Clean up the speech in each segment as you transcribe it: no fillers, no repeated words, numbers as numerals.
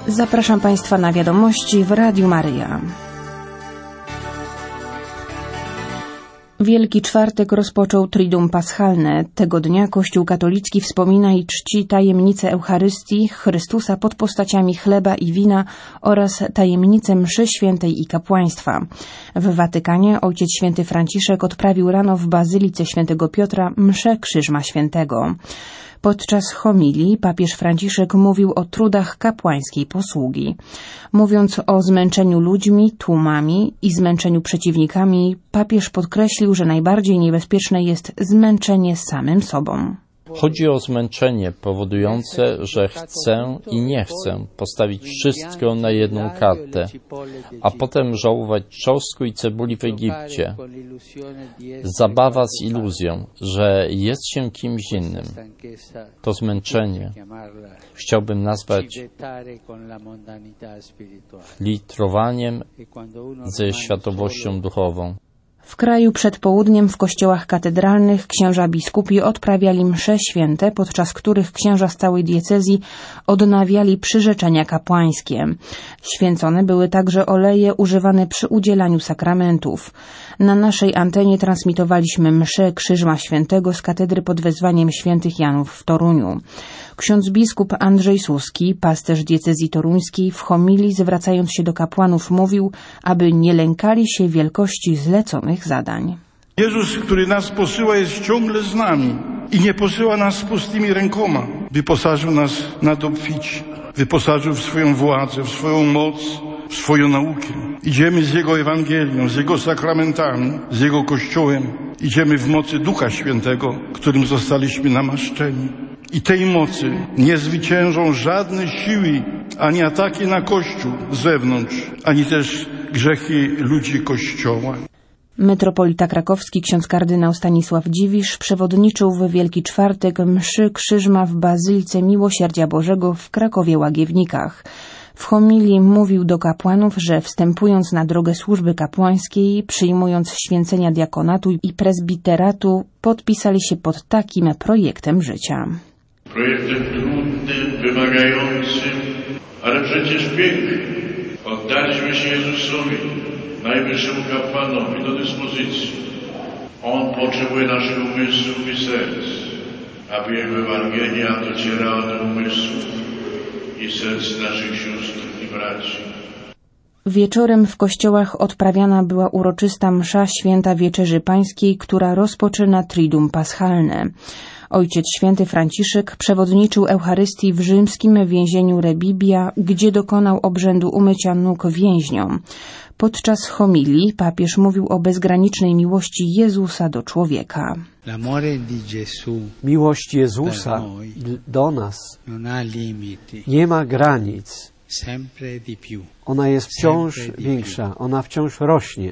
Zapraszam Państwa na wiadomości w Radiu Maryja. Wielki Czwartek rozpoczął Triduum Paschalne. Tego dnia Kościół katolicki wspomina i czci tajemnicę Eucharystii, Chrystusa pod postaciami chleba i wina oraz tajemnicę mszy świętej i kapłaństwa. W Watykanie Ojciec Święty Franciszek odprawił rano w Bazylice Świętego Piotra mszę Krzyżma Świętego. Podczas homilii papież Franciszek mówił o trudach kapłańskiej posługi. Mówiąc o zmęczeniu ludźmi, tłumami i zmęczeniu przeciwnikami, papież podkreślił, że najbardziej niebezpieczne jest zmęczenie samym sobą. Chodzi o zmęczenie powodujące, że chcę i nie chcę postawić wszystko na jedną kartę, a potem żałować czosnku i cebuli w Egipcie. Zabawa z iluzją, że jest się kimś innym. To zmęczenie chciałbym nazwać flitrowaniem ze światowością duchową. W kraju przed południem w kościołach katedralnych księża biskupi odprawiali msze święte, podczas których księża z całej diecezji odnawiali przyrzeczenia kapłańskie. Święcone były także oleje używane przy udzielaniu sakramentów. Na naszej antenie transmitowaliśmy mszę Krzyżma Świętego z katedry pod wezwaniem świętych Janów w Toruniu. Ksiądz biskup Andrzej Suski, pasterz diecezji toruńskiej, w homilii zwracając się do kapłanów mówił, aby nie lękali się wielkości zleconych zadań. Jezus, który nas posyła, jest ciągle z nami i nie posyła nas z pustymi rękoma. Wyposażył nas nadobficie, wyposażył w swoją władzę, w swoją moc, w swoją naukę. Idziemy z Jego Ewangelią, z Jego sakramentami, z Jego Kościołem. Idziemy w mocy Ducha Świętego, którym zostaliśmy namaszczeni. I tej mocy nie zwyciężą żadne siły, ani ataki na Kościół z zewnątrz, ani też grzechy ludzi Kościoła. Metropolita krakowski ksiądz kardynał Stanisław Dziwisz przewodniczył w Wielki Czwartek mszy Krzyżma w Bazylice Miłosierdzia Bożego w Krakowie-Łagiewnikach. W homilii mówił do kapłanów, że wstępując na drogę służby kapłańskiej, przyjmując święcenia diakonatu i prezbiteratu, podpisali się pod takim projektem życia. Projektem trudnym, wymagającym, ale przecież pięknym. Oddaliśmy się Jezusowi, najwyższemu kapłanowi, do dyspozycji. On potrzebuje naszych umysłów i serc, aby Jego Ewangelia docierała do umysłów i serc naszych sióstr i braci. Wieczorem w kościołach odprawiana była uroczysta msza święta Wieczerzy Pańskiej, która rozpoczyna Triduum Paschalne. Ojciec Święty Franciszek przewodniczył Eucharystii w rzymskim więzieniu Rebibbia, gdzie dokonał obrzędu umycia nóg więźniom. Podczas homilii papież mówił o bezgranicznej miłości Jezusa do człowieka. Miłość Jezusa do nas nie ma granic. Ona jest wciąż większa, ona wciąż rośnie.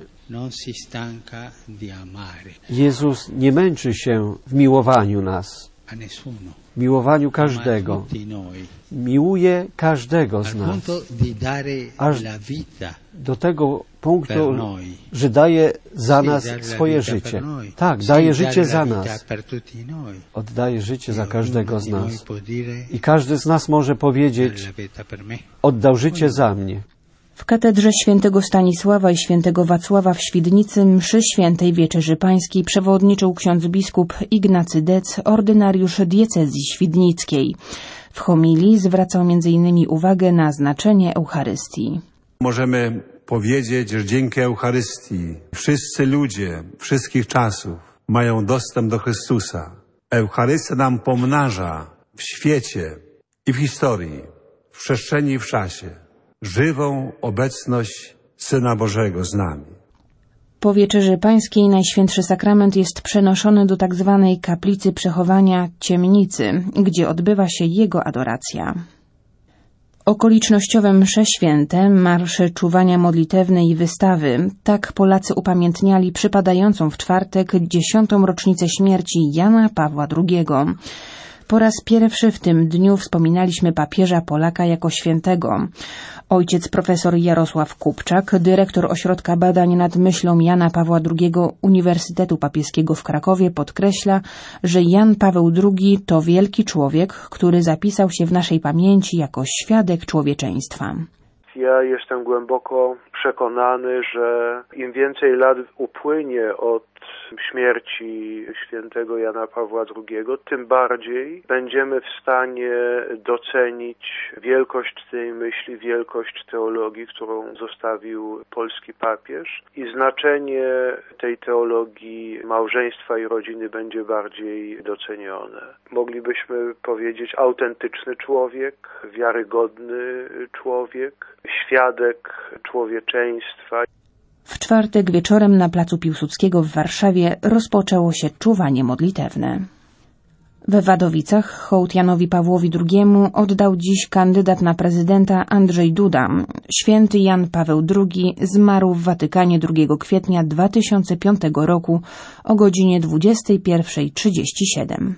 Jezus nie męczy się w miłowaniu nas, w miłowaniu każdego. Miłuje każdego z nas, aż do tego punktu, że daje za nas swoje życie. Tak, daje życie za nas. Oddaje życie za każdego z nas. I każdy z nas może powiedzieć, oddał życie za mnie. W katedrze świętego Stanisława i świętego Wacława w Świdnicy mszy świętej Wieczerzy Pańskiej przewodniczył ksiądz biskup Ignacy Dec, ordynariusz diecezji świdnickiej. W homilii zwracał m.in. uwagę na znaczenie Eucharystii. Możemy powiedzieć, że dzięki Eucharystii wszyscy ludzie wszystkich czasów mają dostęp do Chrystusa. Eucharystia nam pomnaża w świecie i w historii, w przestrzeni i w czasie żywą obecność Syna Bożego z nami. Po Wieczerzy Pańskiej Najświętszy Sakrament jest przenoszony do tzw. kaplicy przechowania ciemnicy, gdzie odbywa się jego adoracja. Okolicznościowe msze święte, marsze czuwania modlitewne i wystawy, tak Polacy upamiętniali przypadającą w czwartek 10. rocznicę śmierci Jana Pawła II. Po raz pierwszy w tym dniu wspominaliśmy papieża Polaka jako świętego. Ojciec profesor Jarosław Kupczak, dyrektor Ośrodka Badań nad Myślą Jana Pawła II Uniwersytetu Papieskiego w Krakowie, podkreśla, że Jan Paweł II to wielki człowiek, który zapisał się w naszej pamięci jako świadek człowieczeństwa. Ja jestem głęboko przekonany, że im więcej lat upłynie od śmierci świętego Jana Pawła II, tym bardziej będziemy w stanie docenić wielkość tej myśli, wielkość teologii, którą zostawił polski papież, i znaczenie tej teologii małżeństwa i rodziny będzie bardziej docenione. Moglibyśmy powiedzieć autentyczny człowiek, wiarygodny człowiek, świadek człowieczeństwa. W czwartek wieczorem na placu Piłsudskiego w Warszawie rozpoczęło się czuwanie modlitewne. We Wadowicach hołd Janowi Pawłowi II oddał dziś kandydat na prezydenta Andrzej Duda. Święty Jan Paweł II zmarł w Watykanie 2 kwietnia 2005 roku o godzinie 21:37.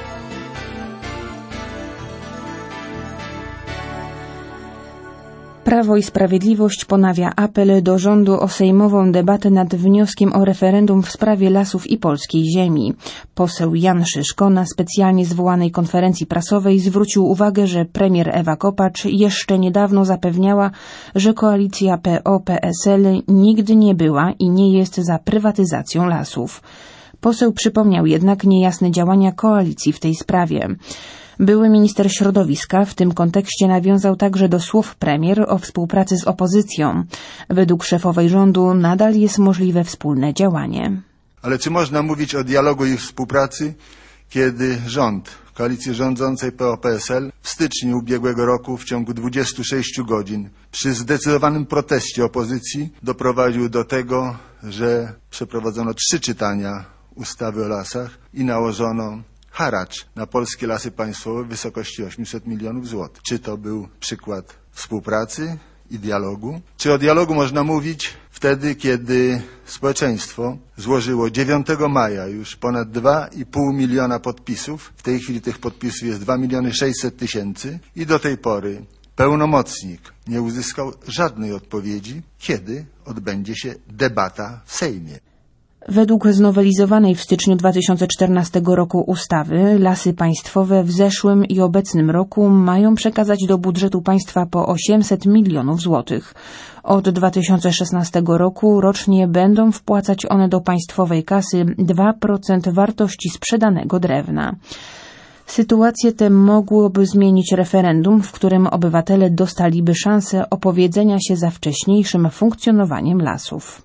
Prawo i Sprawiedliwość ponawia apel do rządu o sejmową debatę nad wnioskiem o referendum w sprawie lasów i polskiej ziemi. Poseł Jan Szyszko na specjalnie zwołanej konferencji prasowej zwrócił uwagę, że premier Ewa Kopacz jeszcze niedawno zapewniała, że koalicja PO-PSL nigdy nie była i nie jest za prywatyzacją lasów. Poseł przypomniał jednak niejasne działania koalicji w tej sprawie. Były minister środowiska w tym kontekście nawiązał także do słów premier o współpracy z opozycją. Według szefowej rządu nadal jest możliwe wspólne działanie. Ale czy można mówić o dialogu i współpracy, kiedy rząd koalicji rządzącej PO-PSL w styczniu ubiegłego roku w ciągu 26 godzin przy zdecydowanym proteście opozycji doprowadził do tego, że przeprowadzono 3 czytania ustawy o lasach i nałożono haracz na polskie lasy państwowe w wysokości 800 milionów złotych. Czy to był przykład współpracy i dialogu? Czy o dialogu można mówić wtedy, kiedy społeczeństwo złożyło 9 maja już ponad 2,5 miliona podpisów. W tej chwili tych podpisów jest 2 600 000 i do tej pory pełnomocnik nie uzyskał żadnej odpowiedzi, kiedy odbędzie się debata w Sejmie. Według znowelizowanej w styczniu 2014 roku ustawy Lasy Państwowe w zeszłym i obecnym roku mają przekazać do budżetu państwa po 800 milionów złotych. Od 2016 roku rocznie będą wpłacać one do państwowej kasy 2% wartości sprzedanego drewna. Sytuację tę mogłoby zmienić referendum, w którym obywatele dostaliby szansę opowiedzenia się za wcześniejszym funkcjonowaniem lasów.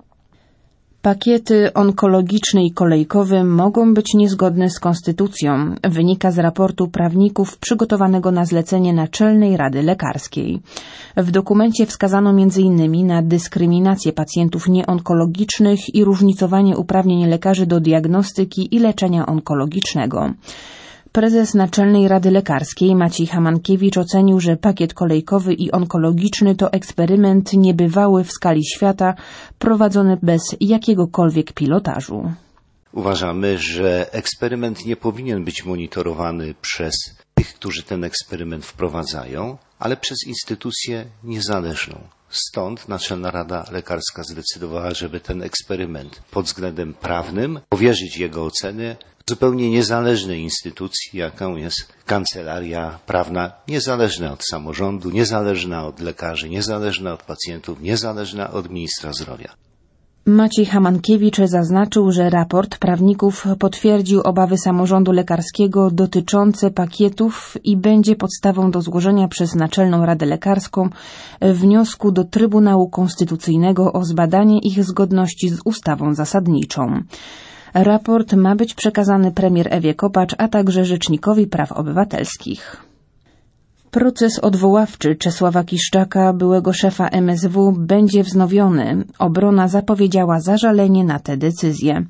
Pakiety onkologiczny i kolejkowy mogą być niezgodne z konstytucją, wynika z raportu prawników przygotowanego na zlecenie Naczelnej Rady Lekarskiej. W dokumencie wskazano m.in. na dyskryminację pacjentów nieonkologicznych i różnicowanie uprawnień lekarzy do diagnostyki i leczenia onkologicznego. Prezes Naczelnej Rady Lekarskiej Maciej Hamankiewicz ocenił, że pakiet kolejkowy i onkologiczny to eksperyment niebywały w skali świata, prowadzony bez jakiegokolwiek pilotażu. Uważamy, że eksperyment nie powinien być monitorowany przez tych, którzy ten eksperyment wprowadzają, ale przez instytucję niezależną. Stąd Naczelna Rada Lekarska zdecydowała, żeby ten eksperyment pod względem prawnym powierzyć jego oceny zupełnie niezależnej instytucji, jaką jest Kancelaria Prawna, niezależna od samorządu, niezależna od lekarzy, niezależna od pacjentów, niezależna od ministra zdrowia. Maciej Hamankiewicz zaznaczył, że raport prawników potwierdził obawy samorządu lekarskiego dotyczące pakietów i będzie podstawą do złożenia przez Naczelną Radę Lekarską wniosku do Trybunału Konstytucyjnego o zbadanie ich zgodności z ustawą zasadniczą. Raport ma być przekazany premier Ewie Kopacz, a także Rzecznikowi Praw Obywatelskich. Proces odwoławczy Czesława Kiszczaka, byłego szefa MSW, będzie wznowiony. Obrona zapowiedziała zażalenie na tę decyzję.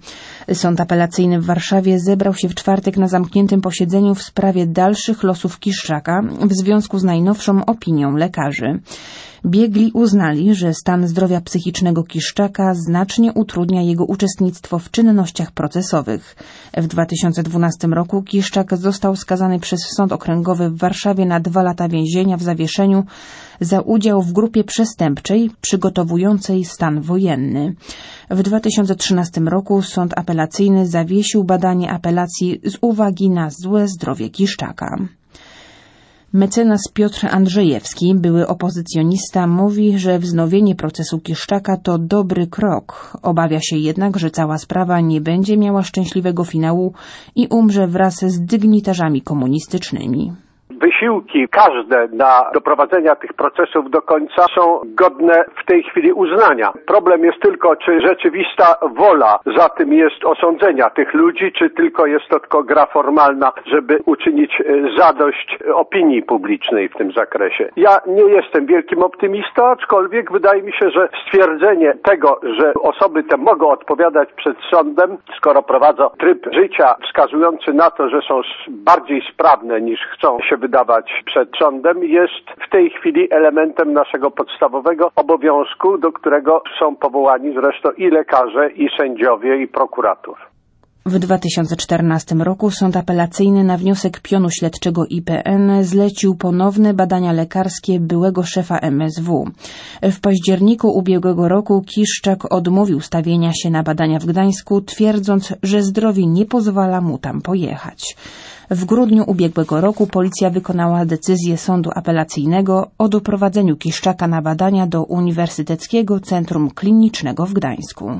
Sąd apelacyjny w Warszawie zebrał się w czwartek na zamkniętym posiedzeniu w sprawie dalszych losów Kiszczaka w związku z najnowszą opinią lekarzy. Biegli uznali, że stan zdrowia psychicznego Kiszczaka znacznie utrudnia jego uczestnictwo w czynnościach procesowych. W 2012 roku Kiszczak został skazany przez Sąd Okręgowy w Warszawie na 2 lata więzienia w zawieszeniu za udział w grupie przestępczej przygotowującej stan wojenny. W 2013 roku Sąd Apelacyjny zawiesił badanie apelacji z uwagi na złe zdrowie Kiszczaka. Mecenas Piotr Andrzejewski, były opozycjonista, mówi, że wznowienie procesu Kiszczaka to dobry krok. Obawia się jednak, że cała sprawa nie będzie miała szczęśliwego finału i umrze wraz z dygnitarzami komunistycznymi. Wysiłki każde na doprowadzenia tych procesów do końca są godne w tej chwili uznania. Problem jest tylko, czy rzeczywista wola za tym jest osądzenia tych ludzi, czy tylko jest to tylko gra formalna, żeby uczynić zadość opinii publicznej w tym zakresie. Ja nie jestem wielkim optymistą, aczkolwiek wydaje mi się, że stwierdzenie tego, że osoby te mogą odpowiadać przed sądem, skoro prowadzą tryb życia wskazujący na to, że są bardziej sprawne niż chcą się wydawać przed sądem, jest w tej chwili elementem naszego podstawowego obowiązku, do którego są powołani zresztą i lekarze, i sędziowie, i prokurator. W 2014 roku Sąd Apelacyjny na wniosek pionu śledczego IPN zlecił ponowne badania lekarskie byłego szefa MSW. W październiku ubiegłego roku Kiszczak odmówił stawienia się na badania w Gdańsku, twierdząc, że zdrowie nie pozwala mu tam pojechać. W grudniu ubiegłego roku policja wykonała decyzję Sądu Apelacyjnego o doprowadzeniu Kiszczaka na badania do Uniwersyteckiego Centrum Klinicznego w Gdańsku.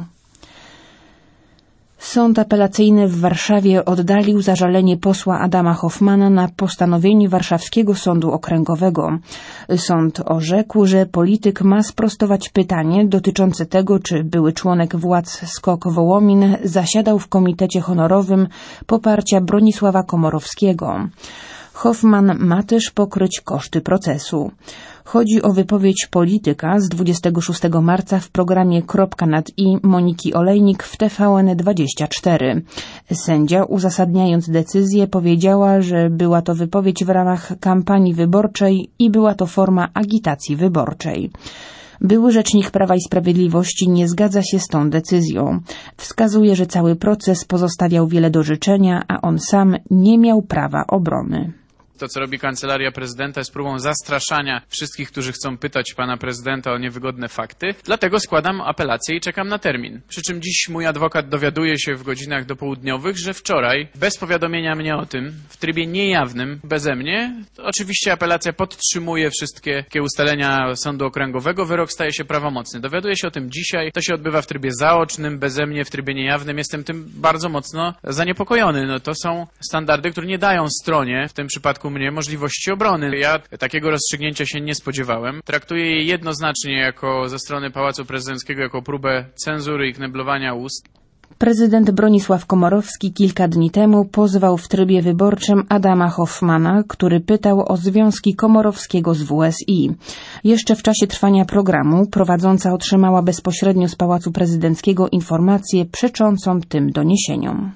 Sąd apelacyjny w Warszawie oddalił zażalenie posła Adama Hoffmana na postanowienie Warszawskiego Sądu Okręgowego. Sąd orzekł, że polityk ma sprostować pytanie dotyczące tego, czy były członek władz SKOK Wołomin zasiadał w komitecie honorowym poparcia Bronisława Komorowskiego. Hoffman ma też pokryć koszty procesu. Chodzi o wypowiedź polityka z 26 marca w programie Kropka nad i Moniki Olejnik w TVN24. Sędzia, uzasadniając decyzję, powiedziała, że była to wypowiedź w ramach kampanii wyborczej i była to forma agitacji wyborczej. Były rzecznik Prawa i Sprawiedliwości nie zgadza się z tą decyzją. Wskazuje, że cały proces pozostawiał wiele do życzenia, a on sam nie miał prawa obrony. To, co robi Kancelaria Prezydenta, jest próbą zastraszania wszystkich, którzy chcą pytać pana prezydenta o niewygodne fakty. Dlatego składam apelację i czekam na termin. Przy czym dziś mój adwokat dowiaduje się w godzinach dopołudniowych, że wczoraj, bez powiadomienia mnie o tym, w trybie niejawnym, beze mnie, oczywiście apelacja podtrzymuje wszystkie ustalenia Sądu Okręgowego, wyrok staje się prawomocny. Dowiaduję się o tym dzisiaj, to się odbywa w trybie zaocznym, beze mnie, w trybie niejawnym. Jestem tym bardzo mocno zaniepokojony. No, to są standardy, które nie dają stronie, w tym przypadku mnie, możliwości obrony. Ja takiego rozstrzygnięcia się nie spodziewałem. Traktuję je jednoznacznie ze strony Pałacu Prezydenckiego jako próbę cenzury i kneblowania ust. Prezydent Bronisław Komorowski kilka dni temu pozwał w trybie wyborczym Adama Hoffmana, który pytał o związki Komorowskiego z WSI. Jeszcze w czasie trwania programu prowadząca otrzymała bezpośrednio z Pałacu Prezydenckiego informację przeczącą tym doniesieniom.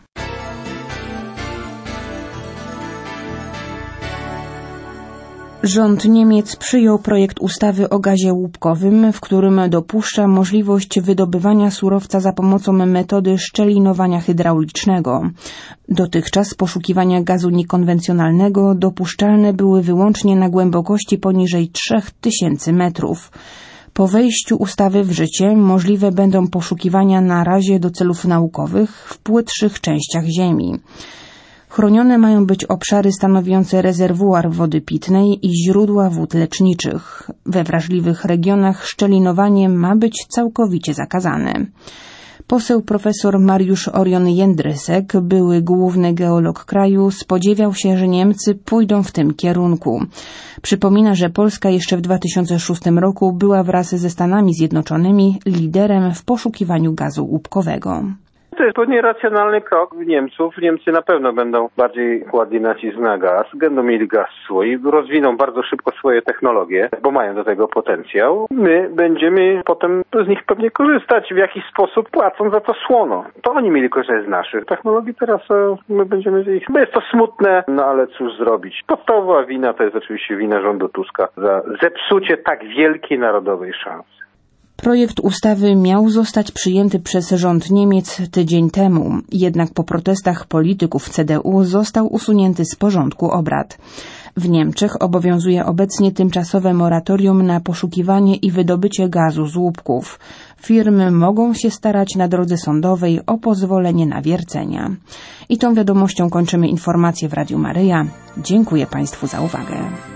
Rząd Niemiec przyjął projekt ustawy o gazie łupkowym, w którym dopuszcza możliwość wydobywania surowca za pomocą metody szczelinowania hydraulicznego. Dotychczas poszukiwania gazu niekonwencjonalnego dopuszczalne były wyłącznie na głębokości poniżej 3000 metrów. Po wejściu ustawy w życie możliwe będą poszukiwania na razie do celów naukowych w płytszych częściach ziemi. Chronione mają być obszary stanowiące rezerwuar wody pitnej i źródła wód leczniczych. We wrażliwych regionach szczelinowanie ma być całkowicie zakazane. Poseł profesor Mariusz Orion-Jędrysek, były główny geolog kraju, spodziewał się, że Niemcy pójdą w tym kierunku. Przypomina, że Polska jeszcze w 2006 roku była wraz ze Stanami Zjednoczonymi liderem w poszukiwaniu gazu łupkowego. to jest nieracjonalny krok Niemców. Niemcy na pewno będą bardziej kładli nacisk na gaz, będą mieli gaz swój, rozwiną bardzo szybko swoje technologie, bo mają do tego potencjał. My będziemy potem z nich pewnie korzystać w jakiś sposób, płacąc za to słono. To oni mieli korzystać z naszych technologii, teraz my będziemy z ich. Jest to smutne, no ale cóż zrobić. Podstawowa wina to jest oczywiście wina rządu Tuska za zepsucie tak wielkiej narodowej szansy. Projekt ustawy miał zostać przyjęty przez rząd Niemiec tydzień temu, jednak po protestach polityków CDU został usunięty z porządku obrad. W Niemczech obowiązuje obecnie tymczasowe moratorium na poszukiwanie i wydobycie gazu z łupków. Firmy mogą się starać na drodze sądowej o pozwolenie na wiercenia. I tą wiadomością kończymy informacje w Radiu Maryja. Dziękuję Państwu za uwagę.